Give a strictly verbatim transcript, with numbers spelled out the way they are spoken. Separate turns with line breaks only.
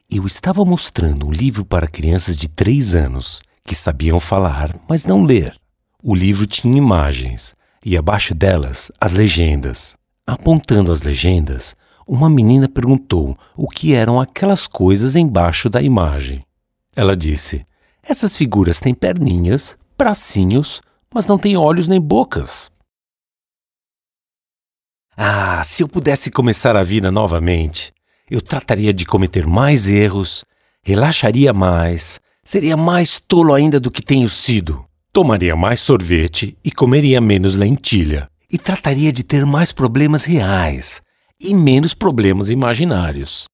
Eu estava mostrando um livro para crianças de três anos que sabiam falar, mas não ler. O livro tinha imagens e abaixo delas as legendas. Apontando as legendas, uma menina perguntou o que eram aquelas coisas embaixo da imagem. Ela disse: essas figuras têm perninhas, bracinhos, mas não têm olhos nem bocas. Ah, se eu pudesse começar a vida novamente, eu trataria de cometer mais erros, relaxaria mais, seria mais tolo ainda do que tenho sido, tomaria mais sorvete e comeria menos lentilha, e trataria de ter mais problemas reais e menos problemas imaginários.